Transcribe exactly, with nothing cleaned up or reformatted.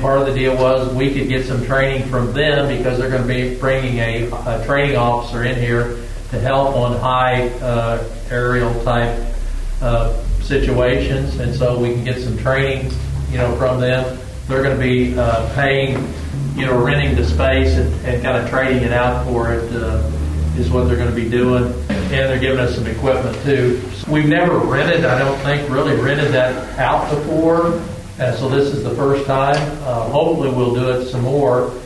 part of the deal was we could get some training from them because they're going to be bringing a, a training officer in here to help on high uh, aerial type uh, situations, and so we can get some training, you know, from them. They're going to be uh, paying, you know, renting the space and, and kind of trading it out for it uh, is what they're going to be doing, and they're giving us some equipment too. We've never rented, I don't think, really rented that out before, and so this is the first time. Uh, hopefully we'll do it some more.